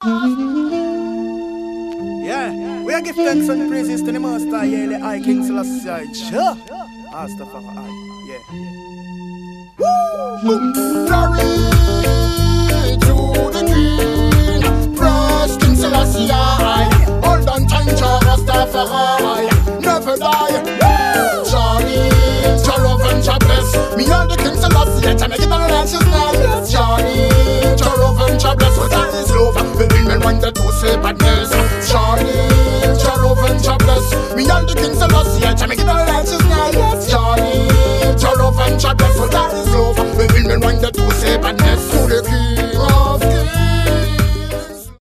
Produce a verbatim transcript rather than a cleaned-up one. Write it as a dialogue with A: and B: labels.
A: Yeah, we are give thanks and praises to the Master, yeah, the High King Selassie. Sure. Astagfirullah, yeah. Woo! Glory!